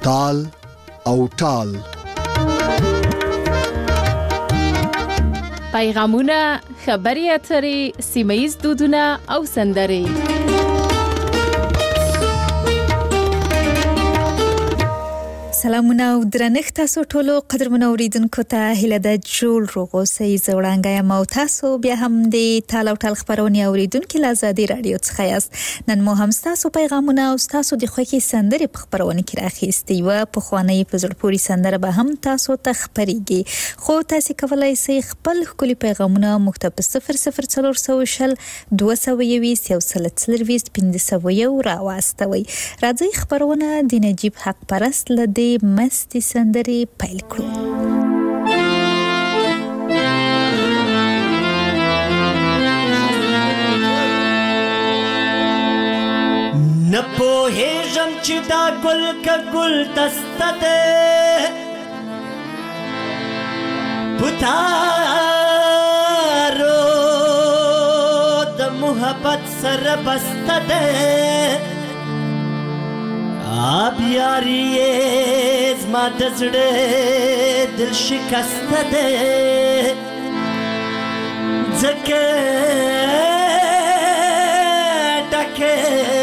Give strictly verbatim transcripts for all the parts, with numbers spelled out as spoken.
تال او ټال. پیغامونه، خبري اترې، سیمه‌ییز دودونه او سندرې. سلامونه او درنښت تاسو ټولو قدرمنو اوریدونکو ته هیله ده جوړ روغ اوسئ. زه وړانګه یم او تاسو بیا هم د تال او ټال خبرونې اوریدونکي له ازادي راډیو څخه یاست. نن مو هم ستاسو پیغامونه او ستاسو د خوښې سندرې په خبرونه کې راخیستې وه. پخوانۍ په زړه پورې سندره به هم تاسو ته خپرېږي، خو تاسو کولی شئ خپل ښکلي پیغامونه موږ ته په صفر صفر څلور سوه شل دوه سوه یویشت یو سل څلرویشت پنځه سوه یو راواستوئ. راځئ خبرونه د نجیب حق پرست له دې مستې سندرې پیل کړو. نه پوهېږم چې دا ګل که ګل دسته ده پتارو د محبت سره بسته ده آب یاری زما د زړه دل شکسته ده ځکه ډکه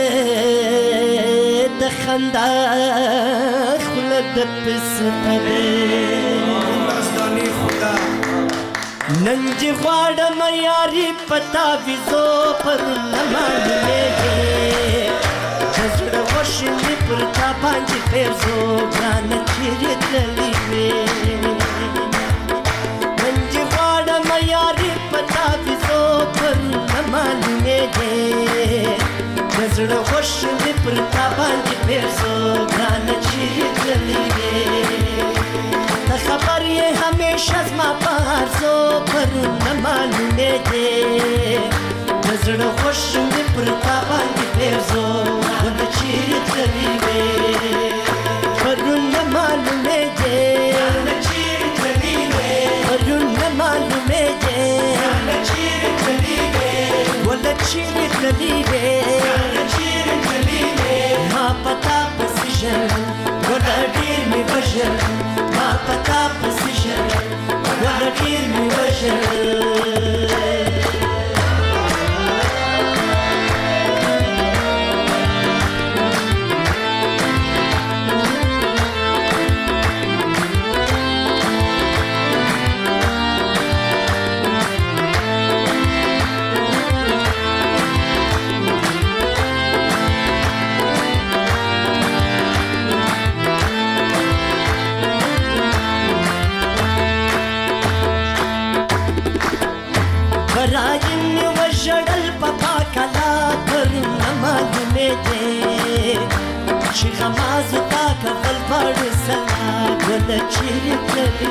د خندا خوله د پسته ده نن چې غواړم یاري په تعویذو پرونه معلومېږي زړه غوښې مې پر تا باندې پیرزو ګرانه چیرې تللې وې نن چې غواړم یاري په تعویذو پرونه معلومېږي زړه غوښې مې پر تا باندې پیرزو ګرانه چیرې تللې وې ته خبر یې همیشه زما په هرزو پرونه معلومېږي زړه غوښې مې پر تا باندې پیرزو ګرانه چیرې تللې وې پرونه معلومېږي ګرانه چیرې تللې وې پرونه معلومېږي ګرانه چیرې تللې وې ګله چیرې تللې وې ګرانه چیرې تللې وې ما پتا پسې ژړل ګله ډېر مې وژړل ما پتا پسې ژړل ګله ډېر مې وژړل غمازو تا کفل پاڑو سلا گل چیرې تللې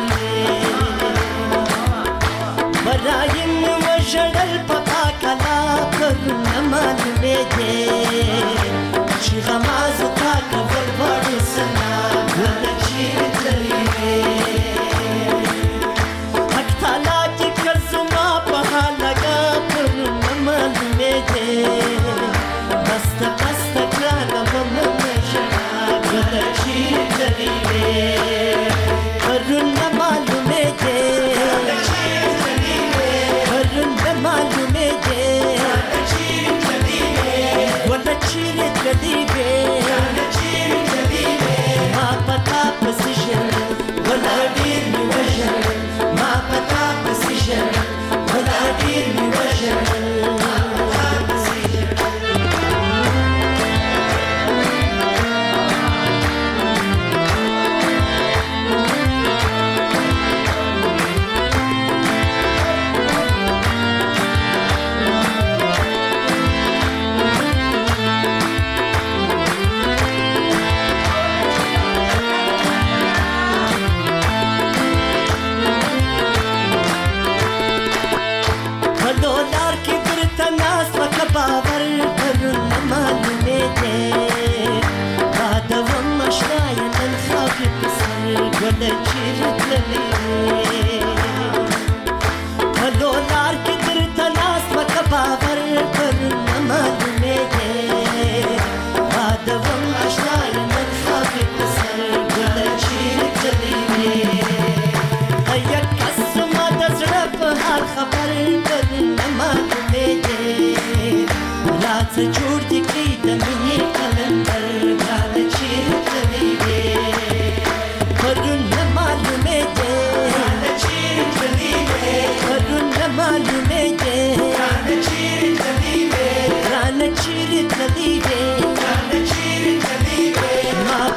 برایم وژړل په پاکلا پرونه معلومېږي چې غمازو تا کفل پاڑو سلا گل چیرې تللې حق تعالی چې کړ زما په هلکه پرونه معلومېږي بسته بسته ګرانه به ګله چیرې تللې وې پرونه معلومېږي ګله چیرې تللې وې پرونه معلومېږي ګله چیرې تللې وې ګله چیرې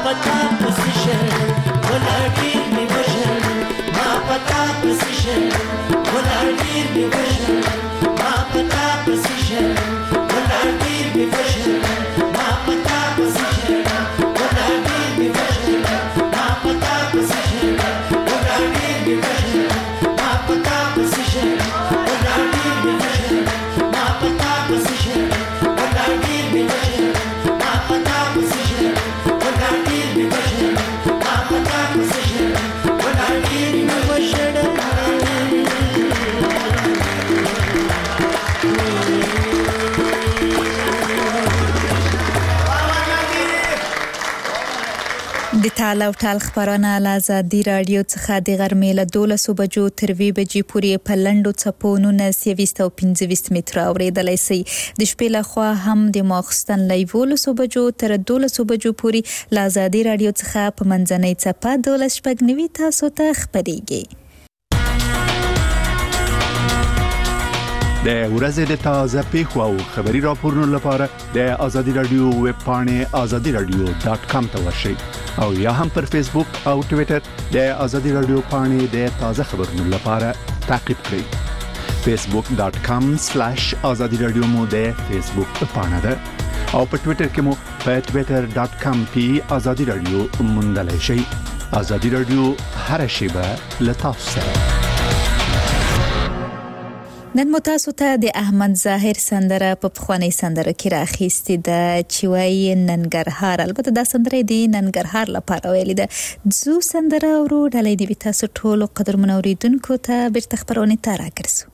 pata position wala dir mi vision ma pata position wala dir mi vision ma pata position wala dir mi vision ma pata position wala dir mi vision ma pata position wala dir mi vision ma pata position wala dir mi vision ma pata position wala dir mi vision ma pata position wala dir mi vision ma pata position wala dir mi vision د تال او ټال خبرونه له آزادي رادیو څخه د غرمې له دولسو بجو تر وی بجې پورې په لنډو څپو نولس یویست او پنځه ویشت متره اورېدلی شئ. د شپې لخوا هم د ماخستن له یولسو بجو تر دولسو بجو پورې له آزادي رادیو څخه په منځنۍ څپه دولس شپږ نوي تاسو ته خپرېږي. د ورځې د تازه پیښو او خبري راپورونو لپاره د آزادي رادیو ویب پاڼې آزادي رادیو ډاټ کام ته ورشئ او یا هم پر فیسبوک او ټوئیټر د آزادي رادیو پاڼې د تازه خبرونو لپاره تعقیب کړئ. فیسبوک ډاټ کام سلیش آزادي رادیو مو د فیسبوک پاڼه ده او په ټوئیټر کې مو په ټوئیټر ډاټ کام پی آزادي رادیو موندلای شئ. آزادي رادیو هر شیبه له تاسو سره. نن مو تاسو ته د احمد ظاهر سندره په پخوانی سندره کې راخیستې ده چې وایي ننګرهار. البته دا سندره د ننګرهار لپاره ویلې ده. زو سندره ورو ډالۍ دی تاسو ټول قدرمن اوریدونکو ته بیرته خبرونه ته راګرځو.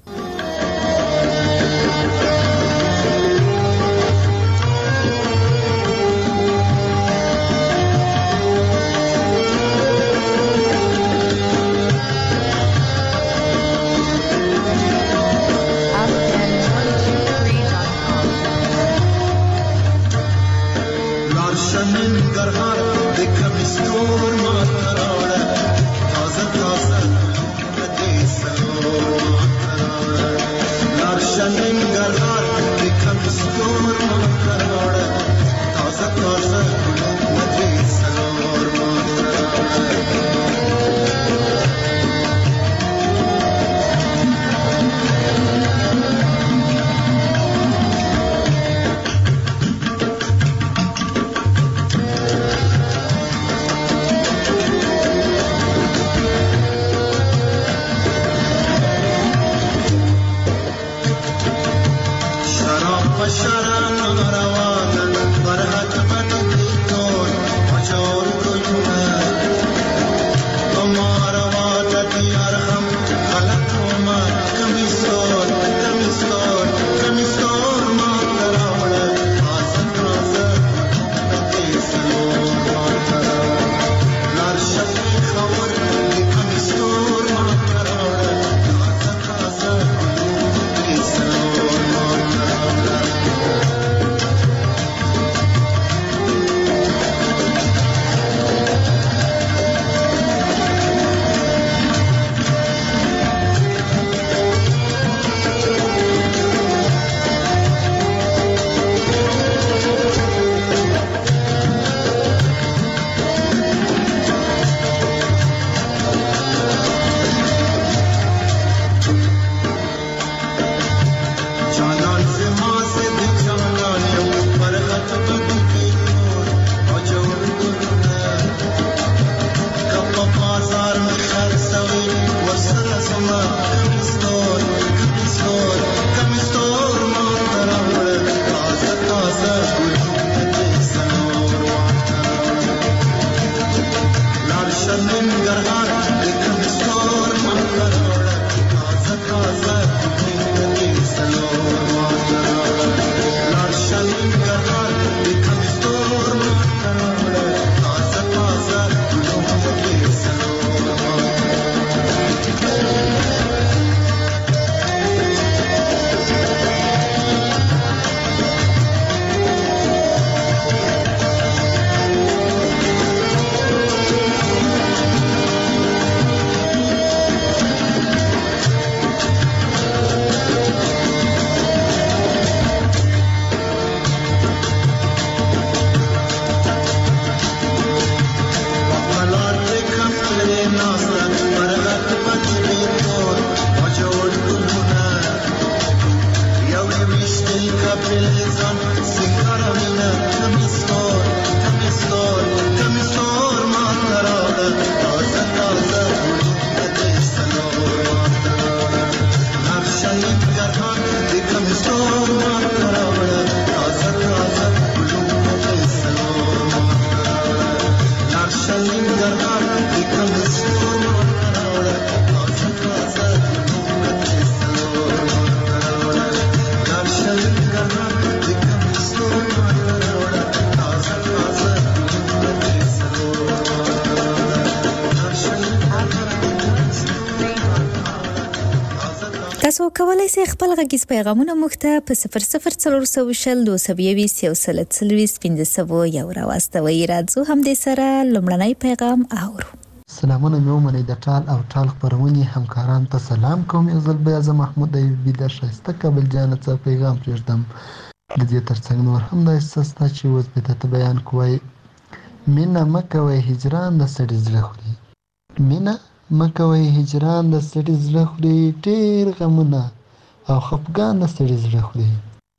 تاسو کولای شئ خپل غږیز پیغامونه موږ ته په صفر صفر څلور سوه شل دوه سوه یویشت یو سل څلوېښت پنځه سوه یو راواستوئ. راځو همدې سره لومړنی پیغام اورو. سلامونه مې ومنئ د ټال او ټال خپرونې همکاران ته سلام کوم. یو ځل بیا زه محمود ایوبي د ښایسته کابل جانه څخه پیغام پرېږدم. د دې ترڅنګ نور هم دا احساس شته چې اوس به درته بیان کوی. مینه مه کوئ هجران د سړي زړه خوري. مینه مه کوئ هجران د سړي زړه خوري. ډېر غمونه او خفګان د سړي زړه خوري.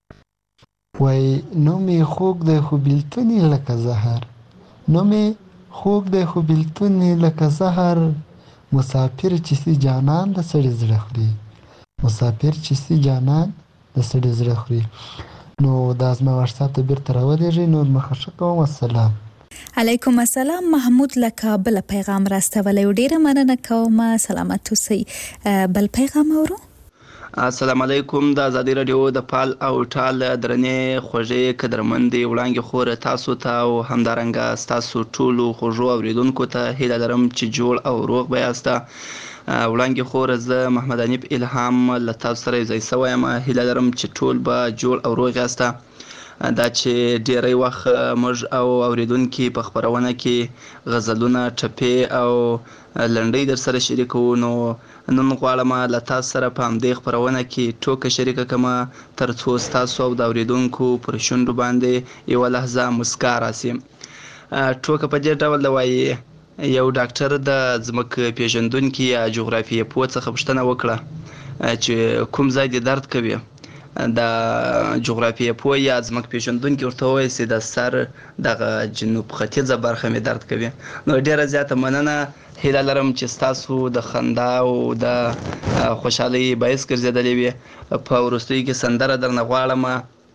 وایي نوم یې خوږ دی خو بېلتون یې لکه زهر. نوم یې خوږ دی خو بېلتون یې لکه زهر. مسافر چې سي جانان د سړي زړه خوري. مسافر چې سي جانان د سړي زړه خوري. نو دا زما واتساپ ته بیرته راولېږئ. نور مخه ښه کوم. السلام علیکم السلام. محمود له کابل پیغام راستولی. ډیره مننه کوم. سلامت اوسئ. بل پیغام اورو. السلام علیکم. د ازادي رادیو د پال او ټال درنې خوږې قدرمندې وړاندې خوره تاسو ته او همدارنګه ستاسو ټولو خوږو اوریدونکو ته هیله لرم چې جوړ او روغ به یاست. وړاندې خوره زه محمد حنیف الهام له تاسو سره یو ځای شوی یم. هیله لرم چې ټول به جوړ او روغ یاست. دا چې ډیری وخت موږ او اوریدونکي په خپرونه کې غزلونه ټپې او لنډۍ در سره شریکو. نو نن غواړم له تاسو سره په همدې خپرونه کې ټوکه شریکه کړم تر څو ستاسو او د اوریدونکو پر شونډو باندې یوه لحظه مسکا راسي. ټوکه په دې ډول ده وایي یو ډاکټر د ځمکه پیژندونکي یا جغرافیه پوه څخه پوښتنه وکړه چې کوم ځای دې درد کوي. د جغرافیه پوه یا ځمکه پیژندونکي ورته وویل چې د سر دغه جنوب ختیځه برخه مې درد کوي. نو ډیره زیاته مننه. هیله لرم چې ستاسو د خندا او د خوشحالۍ باعث ګرځېدلې وي. په وروستیو کې سندره درنه غواړم.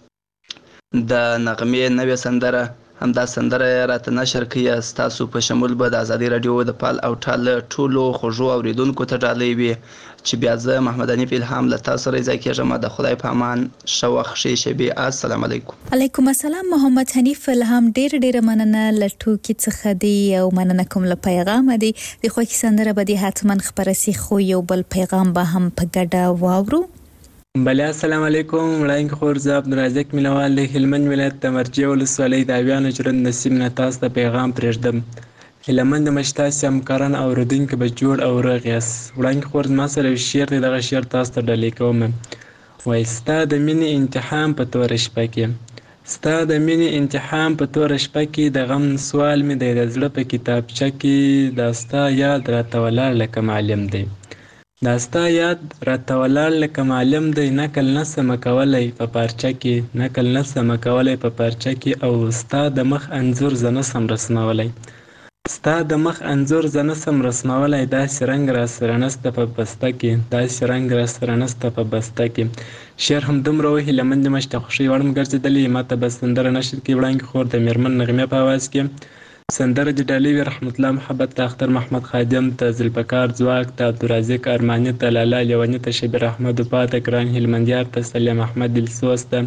د نغمې نوې سندره همدا سندره راته نشر کړي. ستاسو په شمول به د ازادي رادیو د پال او ټال ټولو خوږو اوریدونکو ته ډالۍ وي چې بیا زه محمد حنیف الهام له تاسو سره ځای کېږم. د خدای په امان. ښه وخت ښې شېبې. السلام علیکم. علیکم السلام. محمد حنیف الهام ډېر ډېره مننه له ټوکې څخه دی او مننه کوم له پیغامه دی. د خوښې سندره به دې حتما خپره سي خو یو بل پیغام به هم په ګډه واورو. بله السلام علیکم. وړاندې خور زه عبدالرزاق مینوال د هلمند ولایت د مرجې ولسوالۍ د اویانو ژرند نسیم نه تاسو ته پیغام پرېږدم. هیله مند یم چې تاسې همکاران او اورېدونکي به جوړ او روغ یاست. وړاندې خور زما سره یو شعر دی. دغه شعر تاسو ته ډالۍ کوم. وایي ستا د مینې امتحان په توره شپه کې ستا د مینې امتحان په توره شپه کې د غم سوال مې دی د زړه په کتابچه کې دا ستا یاد راته ولاړ لکه معلم دی. دا ستا یاد راته ولاړ لکه معلم دی. نقل نسمه کولی په پارچه کې نقل نسمه کولی په پارچه کې او ستا د مخ انځور زه نسم رسمولی. ستا د مخ انځور زه نسم رسمولی. داسې رنګ راسره نسته په بسته کې داسې رنګ راسره نسته په بسته کې. شعر هم دومره و هیله مند یم چې د خوښۍ وړ م ګرځېدلې. ما ته به سندره نشر کړي. وړاندې خور د میرمن نغمې په اواز کې سندره د ډالۍ وي. رحمت الله محبت ته اختر محمد خادم ته ذوالفقار ځواک ته عبدالرازق ارماني ته لاله لیوني ته شبیر احمد وفا ته ګران هلمندیار ته سلیم احمد دلسوز ته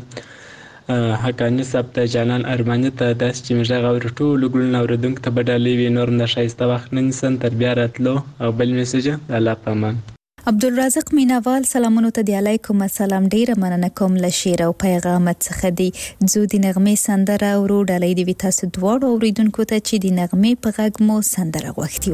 حقاني صاحب ته جانان ارماني ته داسې چې مې غږ اوري ټولو ګلونه اورېدونکو ته به ډالۍ وي. نور هم د ښایسته وخت نه نیسم تر بیا راتلو او بل میسج د الله په امان. عبدالرزاق مینوال سلامونو ته دی. علیکم السلام. ډیره مننه کوم له شعر او پیغام څخه دی. زو د نغمې سندره اورو. ډالۍ دی تاسو دواړو اوریدونکو ته چې د نغمې په غږ مو سندره غوښتي و.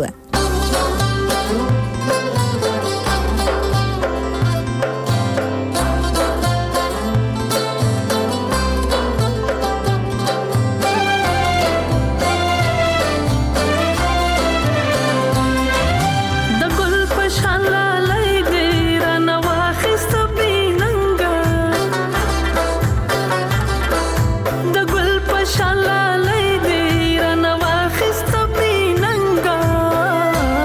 Shalala, lady, run away,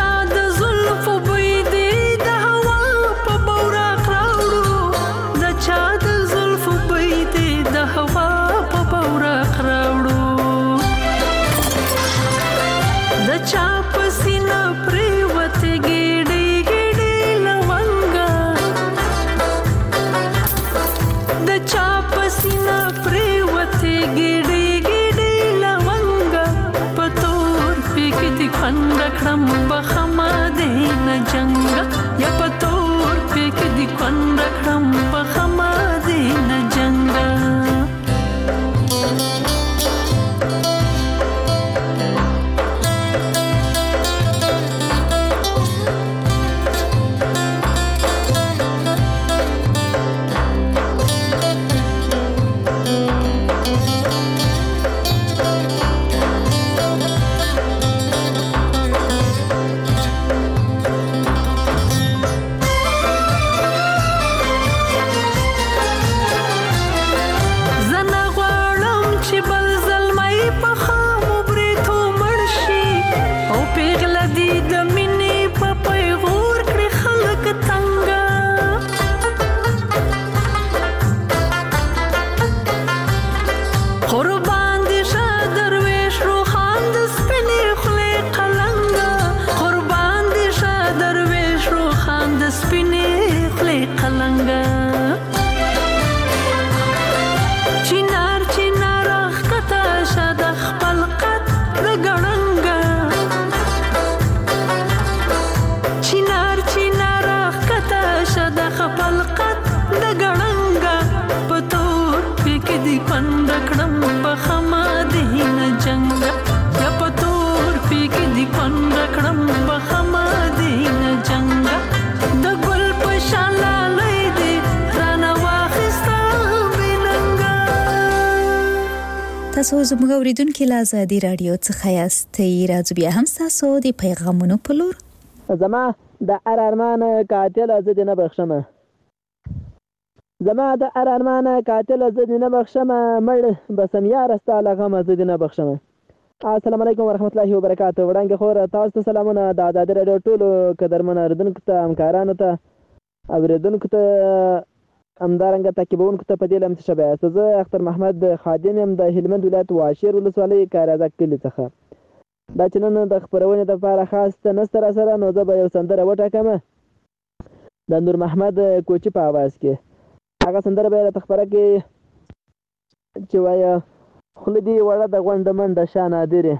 چا د زلفو بوی دی د هوا په بوراق راوړو د چا د زلفو بوی دی د هوا په بوراق راوړو د چا په سینه پریوتې ګېډې ګېډې لونګه د چا په سینه پریوتې ګېډې ګېډې لونګه په تور پیکې دې کونډه کړم بخمه دې نه جنګه یا په تور پیکې دې کونډه کړم بخمه دې نه جنګه تاسو زموږ اوریدونکو له آزادي رادیو څخه یاستئ. راځو بیا هم تاسو د پیغامونو په لور. زما د ارارمان قاتل زه دې نه بخښم زما د ارارمان قاتل زه دې نه بخښم مړ بسم یار ستا له غمه زه دې نه بخښم. السلام علیکم ورحمت الله وبرکاته. وړاندې خور تاسو ته سلامونه. د آزادي رادیو ټولو قدرمن اوریدونکو ته همکارانو ته اوریدونکو ته همدارنګه تعقیبونکو ته په دې لمس شبه است. زه اختر محمد خادم یم د هلمند ولایت واشیر ولسوالۍ کارازک کلی څخه. دا چې نن د خپرونې لپاره خاص نسته را سره نو زه به یو سندره وټاکم د نور محمد کوچي په اواز کې. هغه سندره به راته خپره کې چې وایه خوله دې وړه د غونډه منډه شا نادرې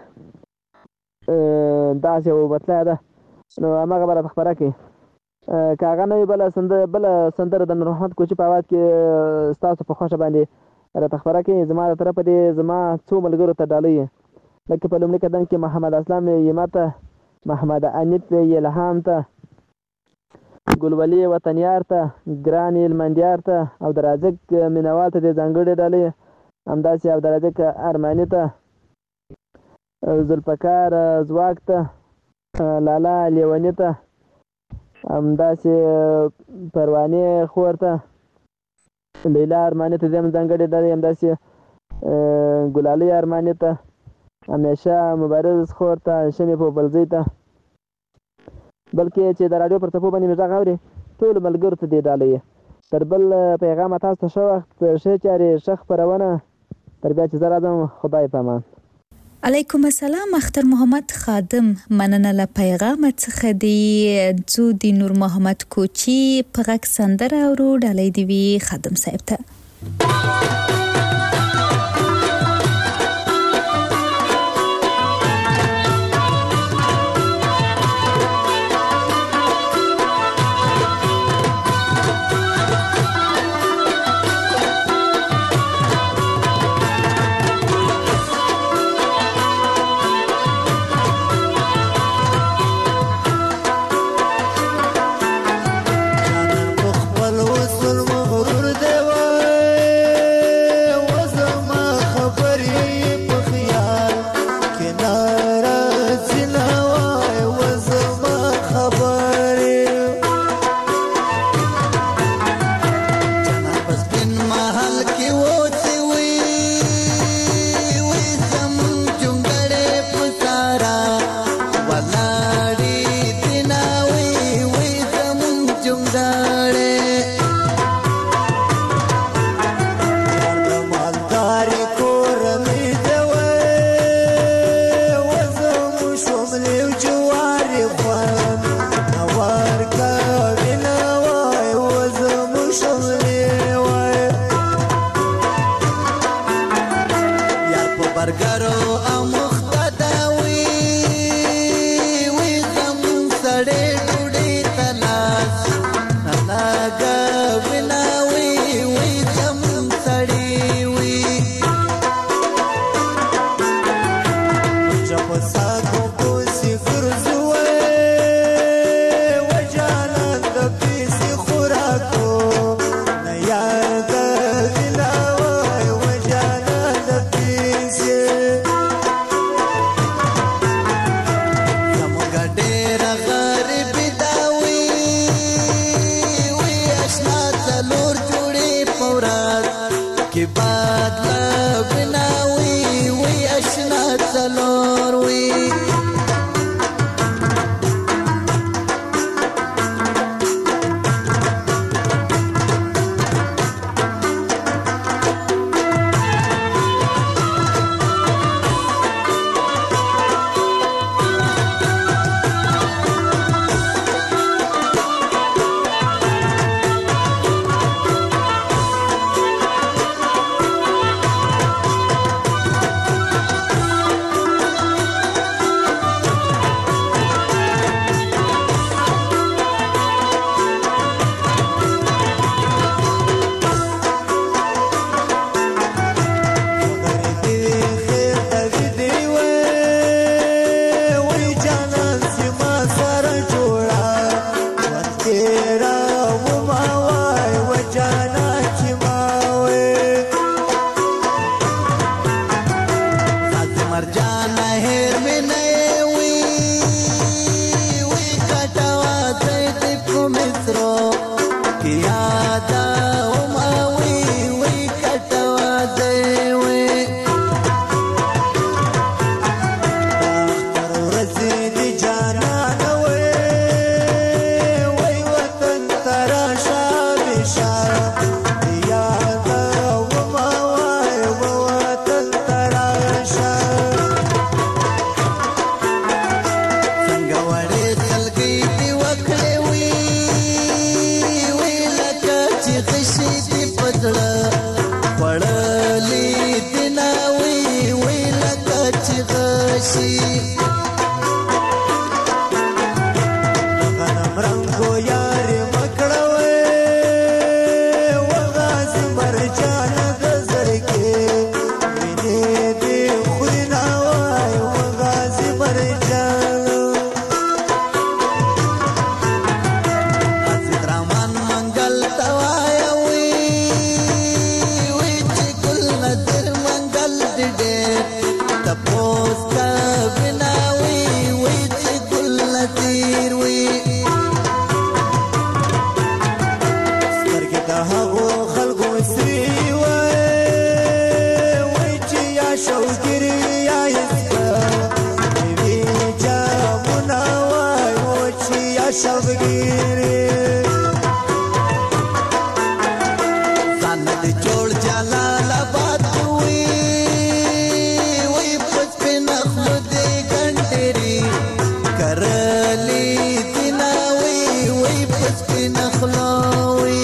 داسې وبتله ده نو هماغه به راته خپره کې. که هغه نه وي بله سندره بله سندره د نور محمد کوچي په اواز کې ستاسو په خوښه باندې راته خپره کې. زما د طرفه دې زما څو ملګرو ته ډالۍ لکه په لومړي قدم کې محمد اسلام یما ته، محمد انیت الهام ته، ګلولي وطنیار ته، ګران هلمندیار ته او د رازق مینوال ته دې ځانګړې ډالۍ، همداسې او د رازق ارماني ته، ذوالفقار ځواک ته، لالا لیوني ته، همداسې پروانې خور ته، لیلا ارماني ته دې هم ځانګړې ډالۍ، همداسې ګلالۍ ارماني ته، همیشه مبارز خور ته، شمې پوپلزۍ ته، بلکې چې د راډیو پر څپو باندې مې غږ اوري ټولو ملګرو ته دې ډالۍ. تر بل پیغامه تاسو ته ښه وخت، ښې چارې، ښه خپرونه. تر بیا چې زه راځم خدای په امان. علیکم السلام. اختر محمد خادم مننه له پیغام څخه دی. ځو د نور محمد کوچي په غږ سندره اورو. ډالۍ دی وی خادم صاحب ته. شبگیری زند جوړ جلال آباد وی وی پس په نخلو دی ګنډری کرلی دینا وی وی پس په نخلو وی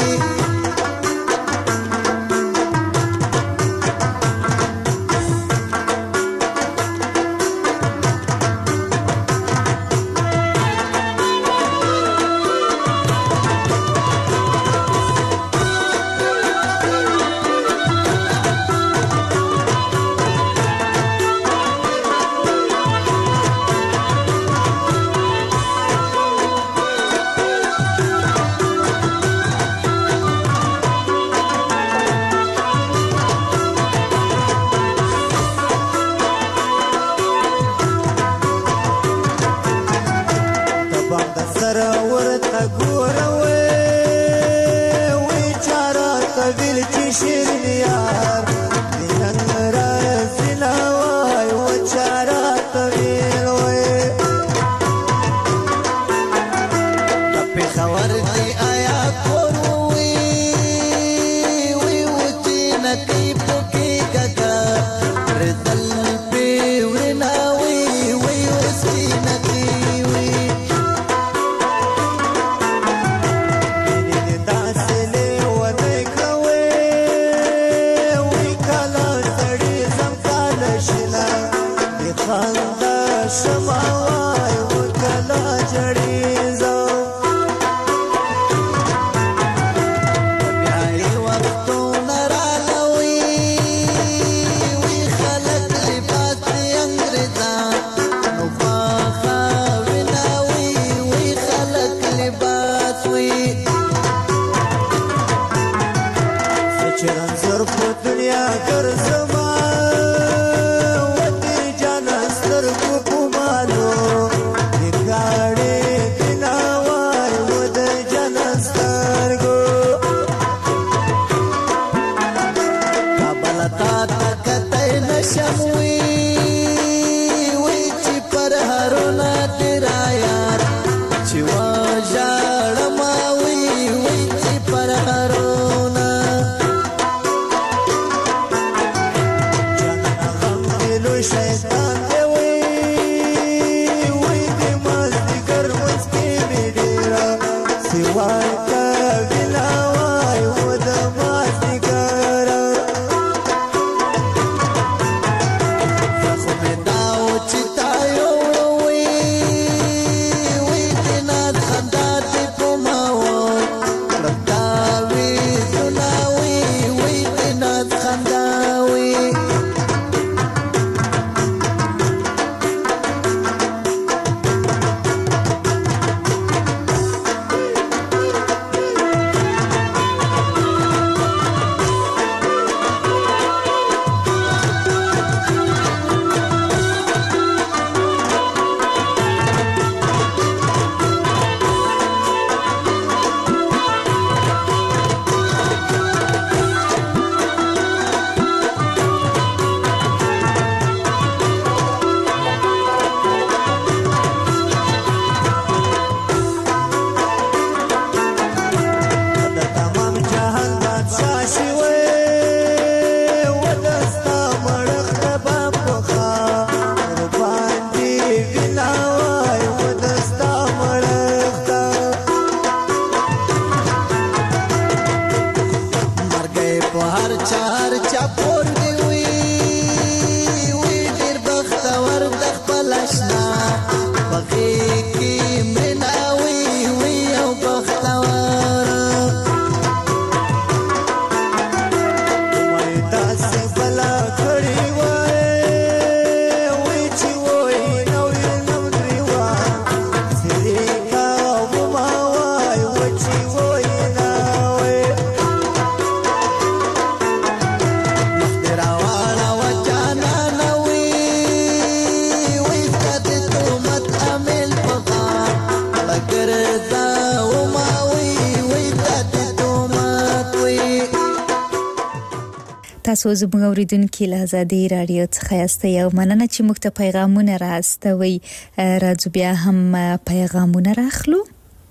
تاسو زموږ اوریدونکو له آزادي رادیو څخه یاستئ او مننه چې موږ ته پیغامونه راستوي. راځو بیا هم پیغامونه راخلو.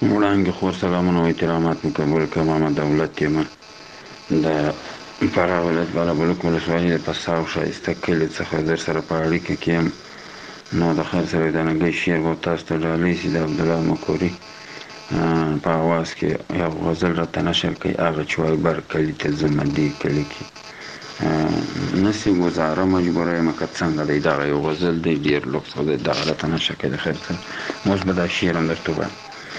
وړانګې خور سلامونه او احترامات مې قبول کړه. محمد دولت یم د فراه ولایت بالابلوک ولسوالۍ د پساو ښایسته کلي څخه در سره په اړیکه کې یم. نو د خیر سره د نګۍ شعر به تاسو ته ډالۍ شي د عبدالله مکوري په اواز کې یو غزل راته نشر کوي. هغه چې وایي بر کلي ته ځمه دې کلي کې نسي ګزاره مجبوره یم که څنګه دی. دغه یو غزل دی ډېر لطف دی. دغه راته نشر کوي د خیر سره. اوس به دا شعر هم درته ووایم.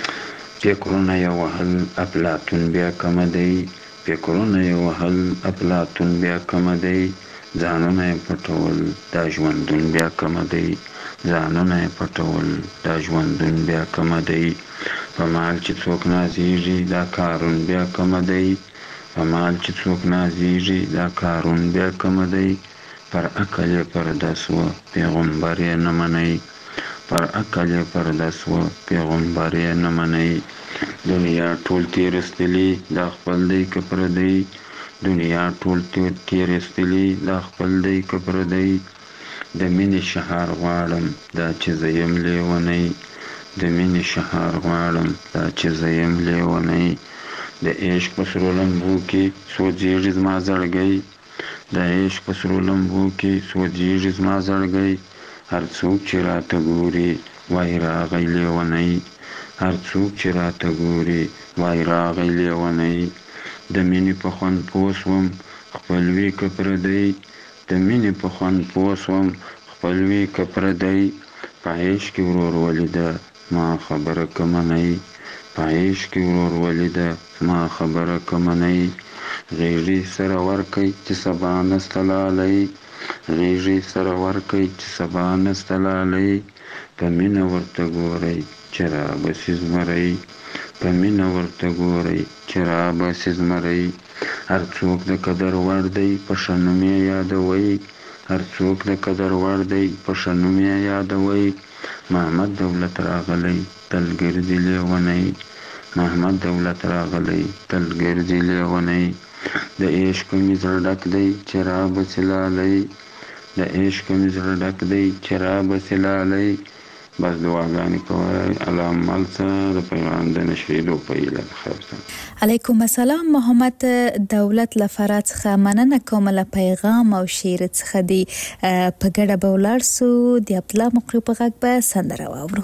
فکرونه یې وهل افلاطون بیا کمه دی، فکرونه یې وهل افلاطون بیا کمه دی، ځانونه یې پټول دا ژوندون بیا کمه دی، ځانونه یې پټول دا ژوندون بیا کمه دی. په مال چې څوک نازیږي دا کارون بیا کمه دی، په مال چې څوک نازیږي دا کارون بیا کمه دی. پر عقل یې پرده سوه پیغمبر یې نه منئ، پر عقل یې پرده سوه پیغمبر یې نه منئ. دنیا ټول تېرستلي دا خپل دی که پردی، دنیا ټول تېرستلي دا خپل دی که پردی. د مینې شهار غواړم دا چې زه یم لیونی، د مینې شهار غواړم دا چې زه یم لیونی. د عشق په سرو لمبو کې سوځېږي زما زړګی، د عشق په سرو لمبو کې سوځېږي زما زړګی. هر څوک چې راته ګوري وایي راغی لیونی، هر څوک چې راته ګوري وایي راغی لیونی. د مینې په خوند پوه سوم خپلوي که پردی، د مینې په خوند پوه سوم خپلوي که پردی. په عشق کې ورور ولیده ما خبره که منئ، په عشق کې ورور ولیده ما خبره که منئ. غیږې سره ورکئ چې سبا نسته لالی، غیږې سره ورکئ چې سبا نسته لالی. په مینه ورته ګورئ چې رابسي زمری، په مینه ورته ګورئ چې رابسي زمری. هر څوک د قدر وړ دی په ښه نوم یې یادوئ، هر څوک د قدر وړ دی په ښه نوم یې یادوئ. محمد دولت راغلی تل ګرځي لیونی، محمد دولت راغلی تل ګرځي لیونی. د عشق مې زړه ډک دی چې رابسي لالی، د عشق مې زړه ډک دی چې رابسي لالی. بس دعاګانې کوئ الله مل څه د پیغام د نشریدو په هیله د خیر سره. علیکم السلام. محمد دولت له فراه څخه مننه کوم له پیغام او شعر څخه دی. په ګډه به ولاړ سو د عبدالله مقری په غږ به سندره واورو.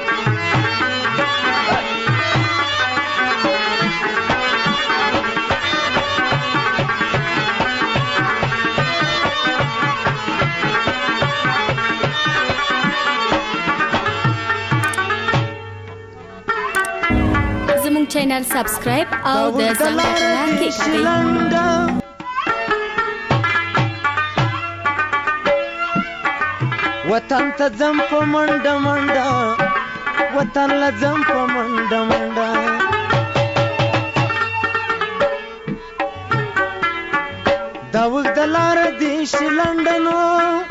چینل سبسکرایب او د زنګ بټن کلیک کړئ. وطن ته ځم په منډه منډه، وطن له ځم په منډه منډه. دا اوږده لاره دې شي لنډه نو،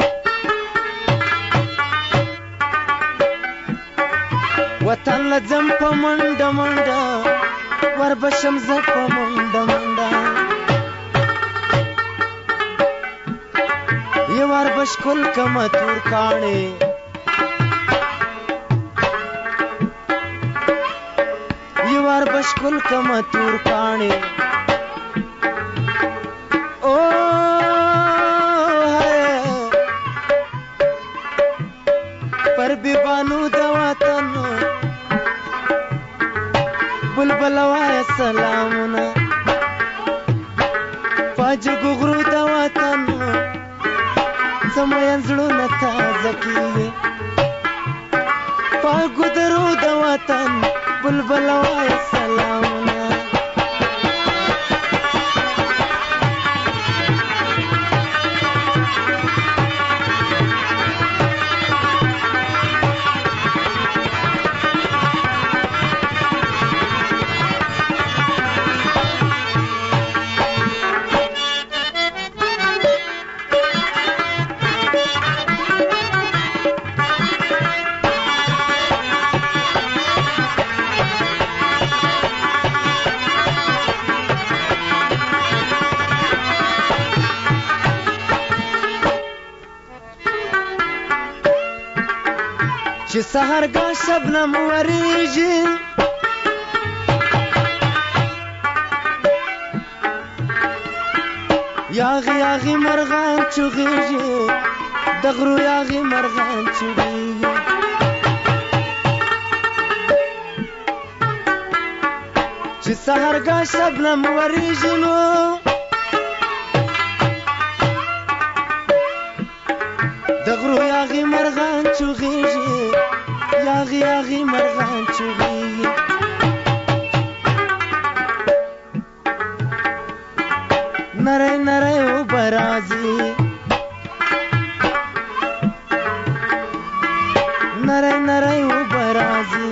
وطن له ځم په منډه منډه، وربشم زه په منډه منډه. یې وربش کل کمه تور کاڼې، یې وربش کل کمه تور کاڼې. او پر بیبانو د وطن بلبل وای سلامونه، پاجګو غرو د وطن زموږ زړونه تازه کیږي. پاګو درو د وطن بلبل وای سلامونه. چې سحرګاه شبنم وریږي یاغي یاغي مرغان چغېږي د غرو یاغي مرغان چغېږي چې سهارګاه شبنم ورېږي نو د غرو یاغي مرغان چغېږي یاغي یاغي مرغان چغېږي نری نری اوبه راځي نری نری اوبه راځي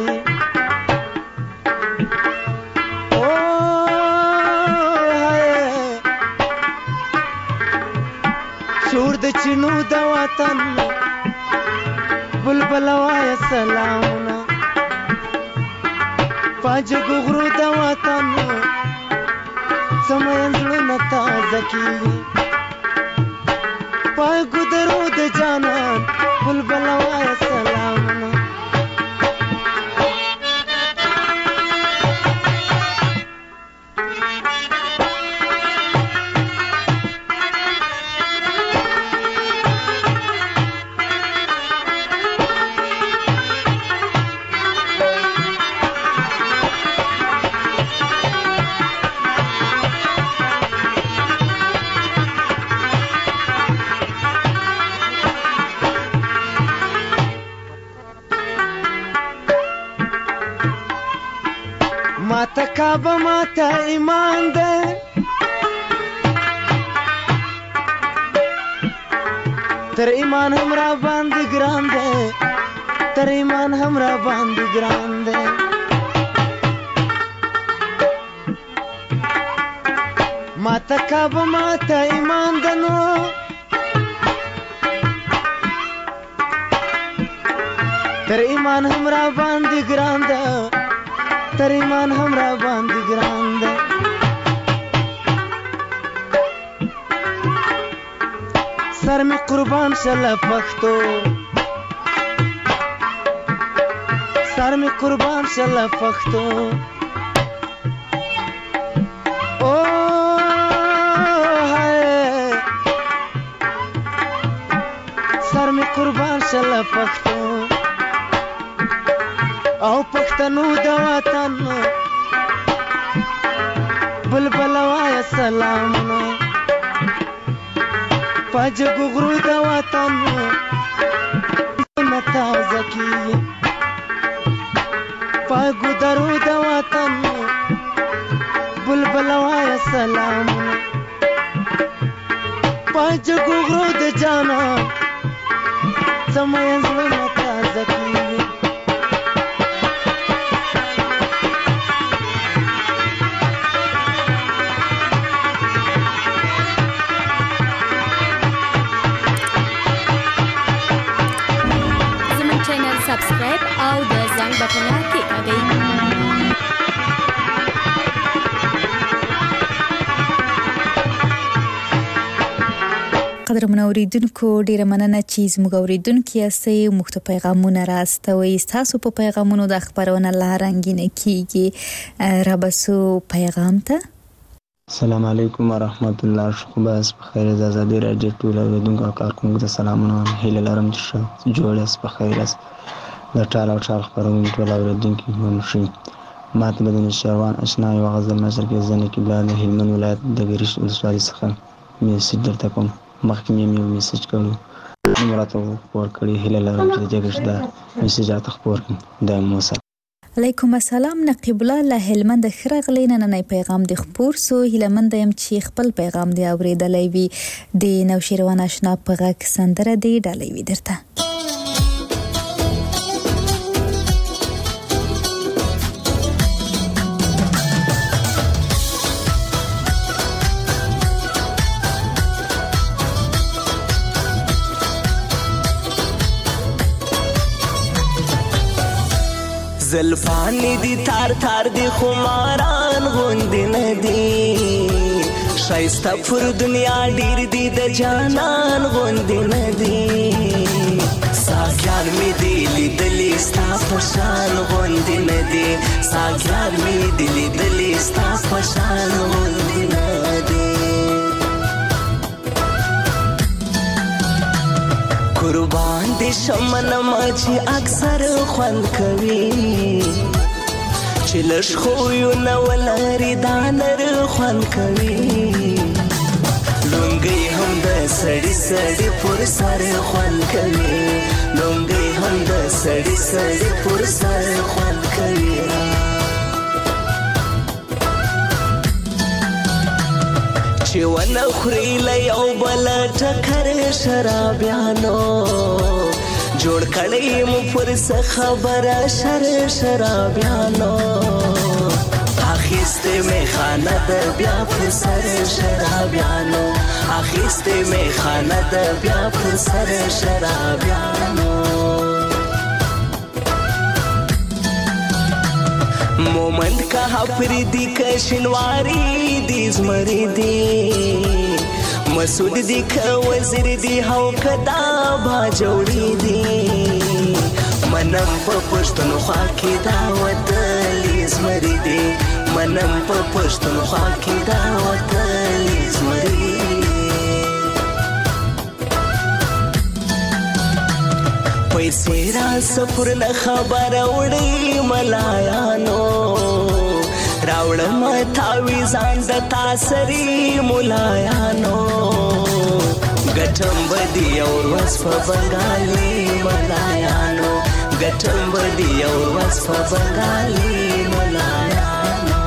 شور د چینو د وطن بلبل وایه سلامونه پاجګو غرو د وطن سمین زړونه تازه کېږي پاګو درو د جانان بلبل وایه سلامونه ماته کعبه ماته ایمان ده تر ایمان هم را باندې ګران ده تر ایمان هم را باندې ګران ده ماته کعبه ماته ایمان ده نو تر ایمان هم را باندې ګران ده تر ایمان هم را باندې ګران ده سر می قربان شله پښتو سر می قربان شله پښتو او هاي سر می قربان شله پښتو او پښتنو د وطن بلبل وایه سلامونه پاجګو غرو د وطن زړونه تازه کېږي پاګو درو د وطن بلبل وایه سلامونه پاجګو غرو د جانان سمین زړونه تازه کېږي سبسکرایب او د زنګ بټن کلیک کړئ. قدرمن اوریدونکو ډیره مننه چې زموږ اوریدونکو یاستئ موږ ته پیغامونه راستوي تاسو په پیغامونو د خبرونه لا رنگینه کیږي را بسو پیغام ته السلام علیکم ورحمت الله شکوباس بخیر از آزادی رادیو ټول اوریدونکو کارکونکو ته سلامونه هیله لرم چې جوړ اس بخیر اس د ټال او ټال خبرونه ټول اوریدونکو هم شي ماته بدن شروان آشنا یو غزل نشر کې ځنه کې بلاد هلمند ولایت د ګریش ولسوالۍ څخه میسج درته کوم مخکې مې یو میسج کړو نمبراتو ور کړی هیله لرم چې دغه دا میسجات خبر د موسی علیکم السلام نقیب الله له هلمند خرغلی نن پیغام د خبر سو هلمند يم چې خپل پیغام دی اوریدلې وی د نوشیروان آشنا په غږ سندره دی ډالې وی درته زلفانی دی تار تار دی خماران غوندی ندی شایسته پر دنیا ډیر دی د جانان غوندی ندی ساګیان می دی لیدلی ستا پشان غوندی ندی ساګیان می دی لیدلی ستا پشان غوندی ندی شمن ما چې اکثر خوند کوي چې لږ خویونه ولري دا نر خوند کوي لونګۍ هم د سړي سړي پر سر خوند کوي لونګۍ هم د سړي سړي پر سر خوند کوي چې ونه خوري له یو بل ټکر شرابیانو جوړ کړی مو پر څه خبره شر شرابیانو اخیسته می خانه د بیا پر سر شرابیانو اخیسته می خانه د بیا پر سر شرابیانو مومند کا پریدی کا شنواری دی زمری دی مسعود دی که وزیر دی هاو کدا با جوړی دی منم په پښتونخوا کې دا وتلی زمری دی منم په پښتونخوا کې دا وتلی زمری پیسې را سفر نه خبر وړي ملایانو راوړم تاویزان د تاسری ملایانو ګټم بدی اور وس په بنگالي ملایانو ګټم بدی اور وس په بنگالي ملایانو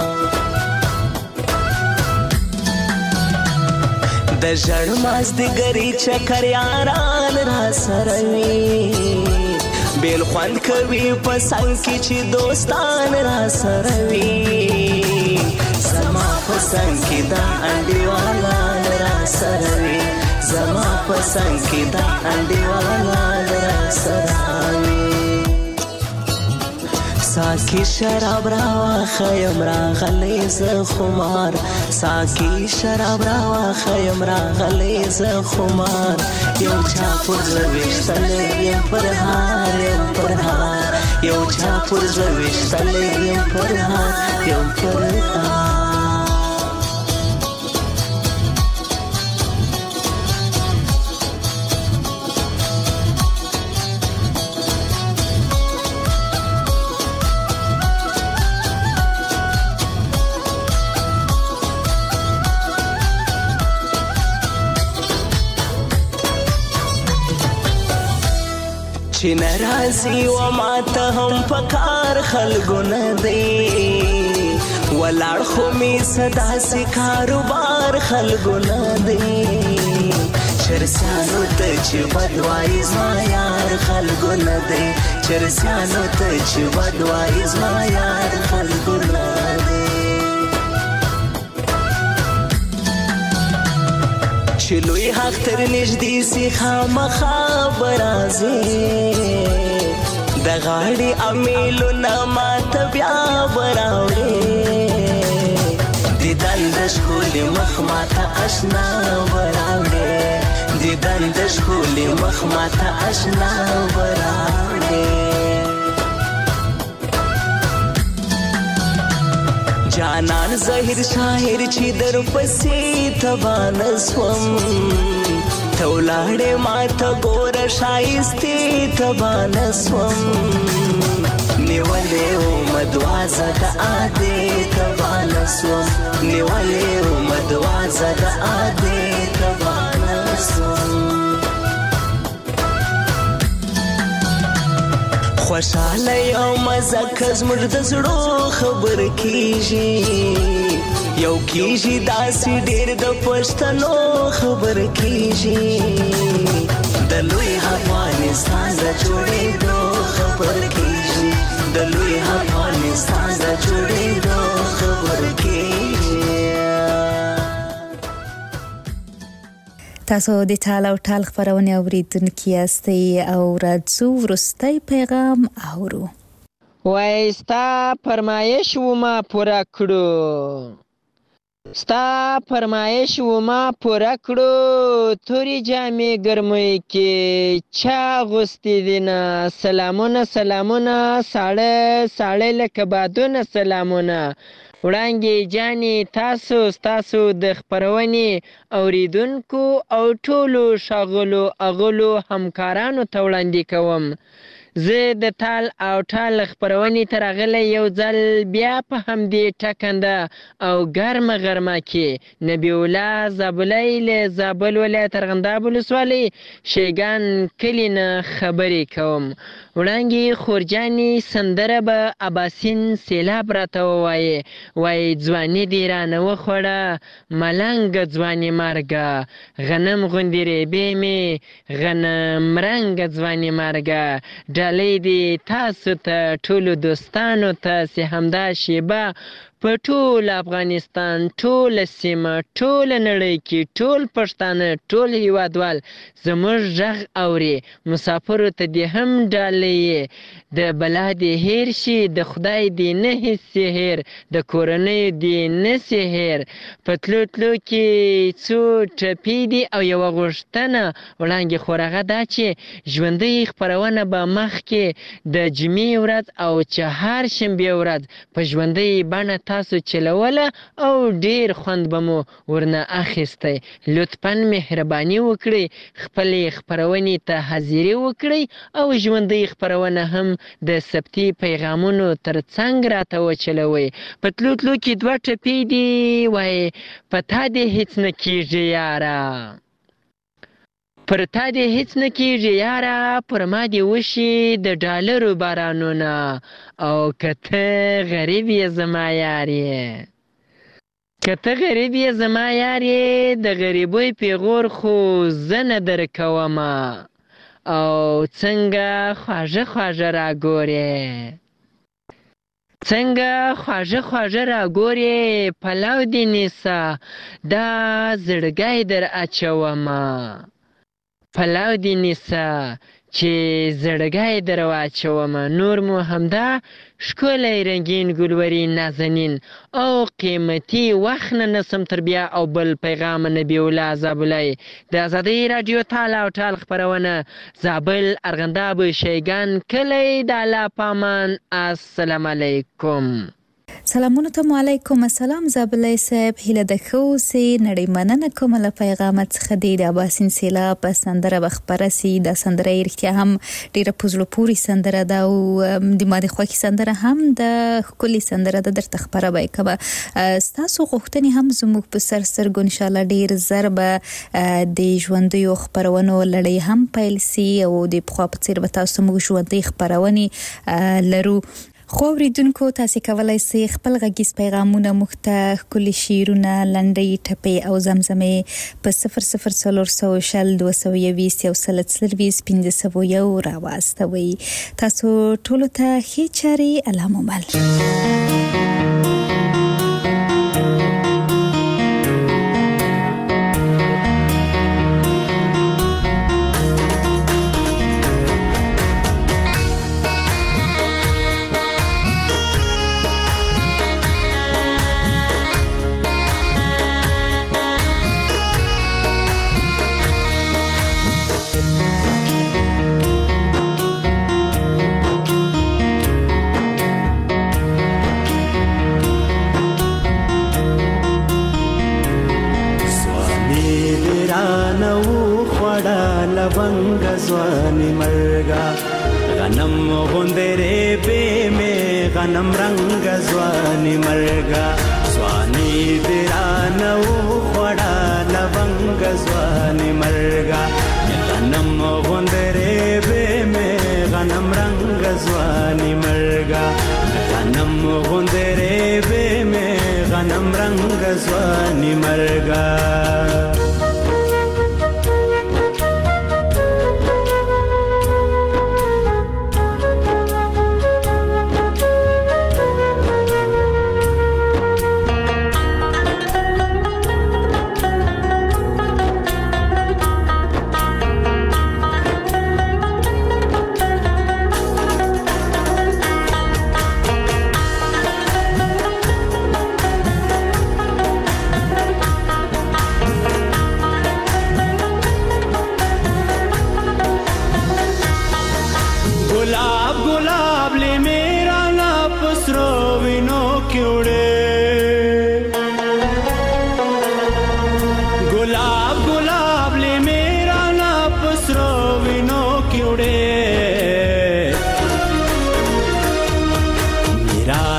د ژړ مازدیګري چکر یاران را سره وي بیل خوند کوي په څنګ کې چې دوستان را سره وي زما په څنګ کې دا انډیوالان را سره وي زما په څنګ کې دا انډیوالان را سره وي ساکی شراب راواخیم راغلی زه خمار ساکی شراب راواخیم راغلی زه خمار یو چا پر زه ویشتلی یم پر هار یم پر هار یو چا پر زه ویشتلی یم پر هار یم پر هار چې ناراضي و ماته هم پکار خلګو نه دی ولاړ خو می صدا سي کاروبار خلګو نه دی چرسانو ته چې بدوای زما یار خلګو نه دی چرسانو ته چې بدوای زما یار خلګو نه دی چې لوی حق تر نږدې سي خامخا برازي د غاړې امیلونه ماته بیا براوړې دیدن د ښکلي مخ ماته اشنا براوړې دیدن د ښکلي مخ ماته اشنا براوړې جانان ظاهر شاعر چې در پسې تبان سوم تولاړې ماته ګور شایستې تبان سوم نیولې و مدوازه د عادې تبان سوم نیولې و مدوازه د عادې تبان سوم خوشاله یو مزه که زموږ د زړو خبر کېږي یو کېږي داسې ډېر د پښتنو خبر کېږي د لوی افغانستان د جوړېدو خبر کېږي د لوی افغانستان د جوړېدو خبر کېږي تاسو د ټال او ټال خبرونه اوریدونکي یاستئ او راځو وروستی پیغام اورو وای ستا فرمایش و ما پوره کړو ستا فرمایش و ما پوره کړو تورې جامې ګرمۍ کې چا اغوستې دینه سلامونه سلامونه ساړه ساړه لکه بادونه سلامونه وړانګې جانې تاسو ستاسو د خپرونې اوریدونکو او ټولو ښاغلو اغلو همکارانو ته وړاندې کوم. زه د تال او ټال خپرونې ته راغلی یو ځل بیا په همدې ټکنده او ګرمه غرمه کې نبی الله زابلی له زابل ولایت ارغنداب ولسوالۍ شیګان کلي نه خبرې کوم. وړانګې خورجانې سندره به اباسین سیلاب راته ووایې، وایي ځواني دې رانه وخوړه ملنګه ځواني مرګه، غنم غوندې ریبې مې غنم رنګه ځواني مرګه، ډالۍ دې تاسو ته ټولو دوستانو ته چې همدا شیبه په ټول افغانستان، ټوله سیمه، ټوله نړۍ کې ټول پښتانه، ټول هیوادوال زموږ غږ اوري. مسافرو ته دې هم ډالۍ د بلا دې هیر شي، د خدای دې نه هیڅ هیر، د کورنیو دې نه سي هیر. په تلو تلو کې څو ټپې دي او یوه غوښتنه وړانګې خور هغه دا چې ژوندۍ خپرونه به مخکې د جمعې ورځ او چهارشنبې ورځ په ژوندۍ بڼه تاسو چلوله او ډیر خوند به مو ورنه اخیستی. لطفا مهرباني وکړئ خپلې خپرونې ته حاضري وکړئ او ژوندۍ خپرونه هم د ثبتي پیغامونو تر څنګ راته وچلوئ. په تلو تلو کې دوه ټپې دي، وایي په تا دې هېڅ نه کېږي یاره، پر تا دې هېڅ نه کېږي یاره، پر ما دې وشي د ډالرو بارانونه، او که ته غریب یې زما یار یې، که ته غریب یې زما یار یې، د غریبۍ پیغور خو زه نه درکومه، او څنګه خواږه خواږه راګورې، څنګه خواږه خواږه راګورې، پلو دې نیسه دا زړګی در اچومه، پلو دې نیسه چې زړګی در واچومه. نور مو همدا ښکلی رنګین ګلوري نازنین او قیمتي وخت نه نسم تر بیا او بل پیغام نبی الله زابلی د ازادۍ راډیو تال او ټال خپرونه زابل ارغنداب شیګان کلی د الله پامان. السلام علیکم. سلامونه ته علیکم السلام زابلی صاحب، هیله د ښه اوسئ. نړۍ مننه کوم له پیغام څخه دی د اباسین سیلاب سندره به خپره سي. دا سندره یې رښتیا هم ډېره په زړه پورې سندره ده او د ما د خوښې سندره هم د ښکلې سندره ده، درته خپره به یې کومه. ستاسو غوښتنې هم زموږ په سر سترګو انشاءالله ډېر زر به د ژوندیو خپرونو لړۍ هم پیل سي او د پخوا په څېر به تاسو موږ ژوندۍ خپرونې لرو. خو اوریدونکو تاسو کولای شئ خپل غږیز پیغامونه موږ ته ښکلي شعرونه، لنډۍ، ټپې او زمزمې په صفر صفر څلور سوه شل دوه سوه یویشت یو سل څلرویشت پنځه سوه یو راواستوئ. تاسو ټولو ته ښې چارې، الله مو مل. लवंग ځواني مرګا غنم غوندره به می غنم رنگ ځواني مرګا ځواني درانو خړا لونګ ځواني مرګا غنم غوندره به می غنم رنگ ځواني مرګا غنم غوندره به می غنم رنگ ځواني مرګا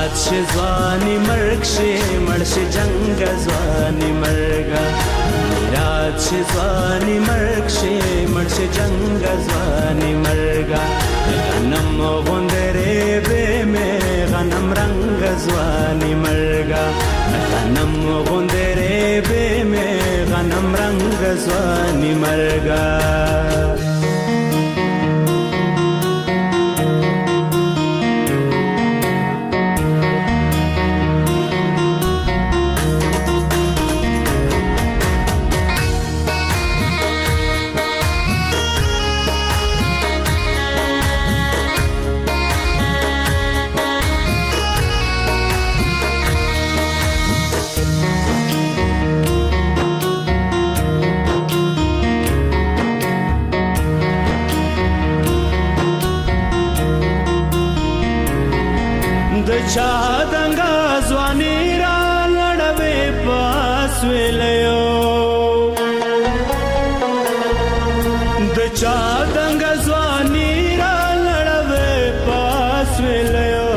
رات شي ځواني مرګ شي مړ شي جنګ ځواني مرګه رات شي ځواني مرګ شي مړ شي جنګ ځواني مرګه غنم غوندرې به مې غنم رنگ ځواني مرګه غنم غوندرې به مې غنم رنگ ځواني مرګه چا دنګا ځواني را لړوي پاس ویلو د چا دنګا ځواني را لړوي پاس ویلو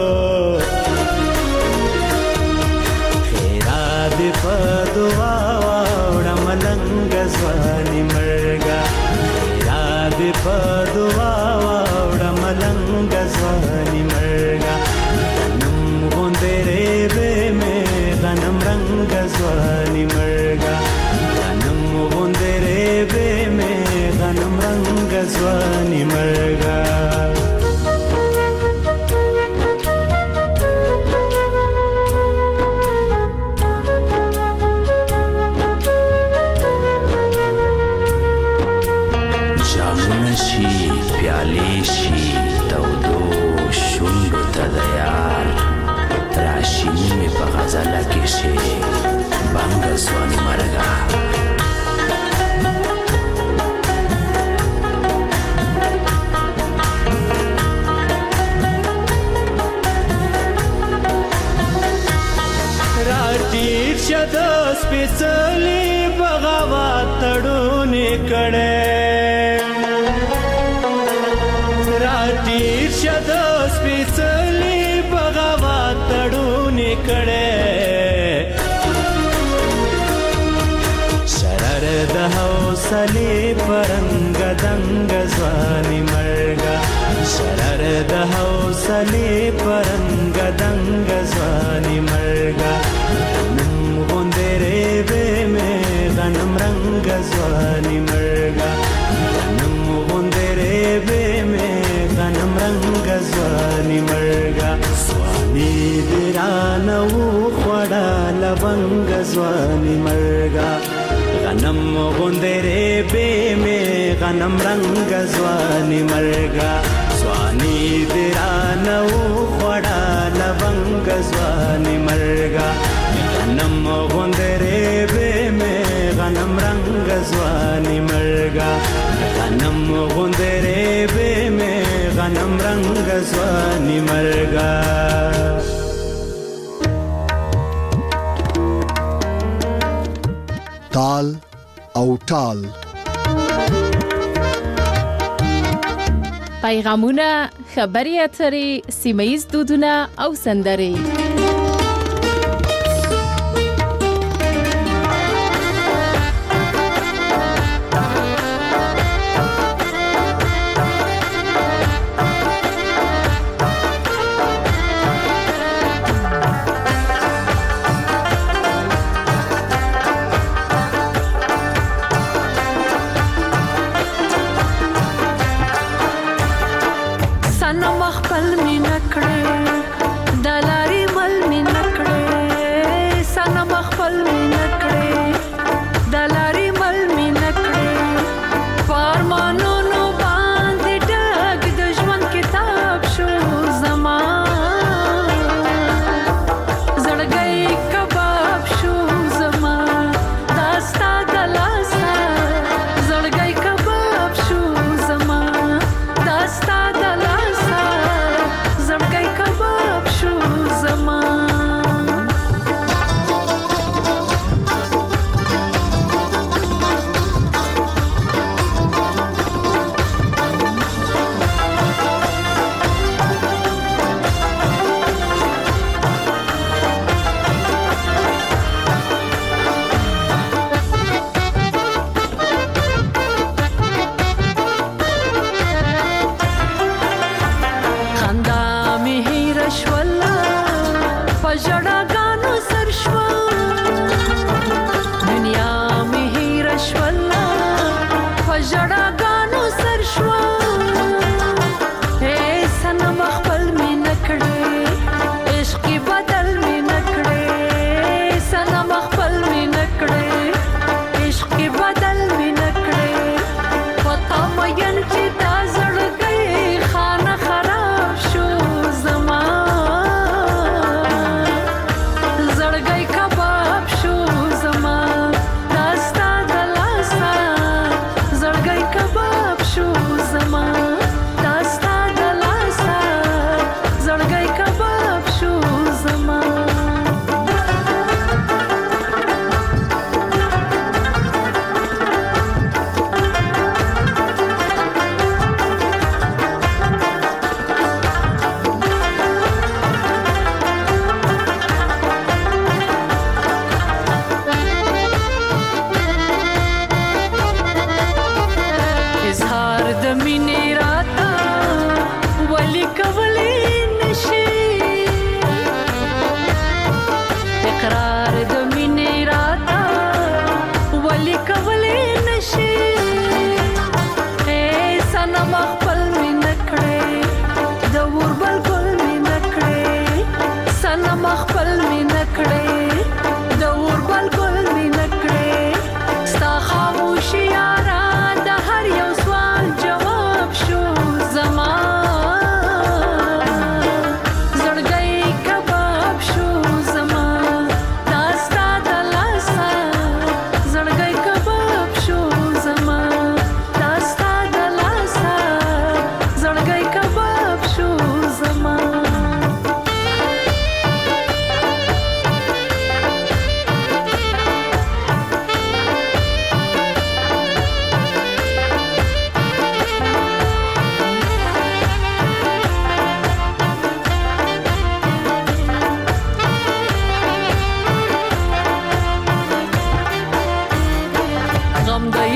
خیرا دې په دعا وړه ملنګ ځواني مرګا خیرا دې په دعا وړه ملنګ ځواني مرګا غنم رنگ ځواني مرګه غنم غوندرې به مې غنم رنگ ځواني مرګه جامونه شي پیالې شي تودو شونډو ته د یار راشینی می په غزله کې شي بنګ ځواني مرګه راټیر شه د سپېڅلي بغاوت تړونې کړی راټیر شه د سپېڅلي بغاوت تړونې کړی شرر د حوصلې پرنګ دنګ ځواني مرګه شرر د حوصلې پرنګ دنګ ځواني مرګه غنم غوندرې به مې غنم رنګ ځواني مرګه غنم غوندرې به مې غنم رنګ ځواني مرګه ځواني دې رانه وخوړه لونګ ځواني مرګه غنم غوندرې به مې غنم رنگ ځواني مرګه ځواني دې رانه وخوړه لونګ ځواني مرګه غنم غوندرې به مې غنم رنگ ځواني مرګه غنم غوندرې به مې غنم رنگ ځواني مرګه تال او ټال پیغامونه خبري اترې سیمایي دودونه او سندرې خپل می نکړې د لارې مل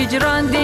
هجران د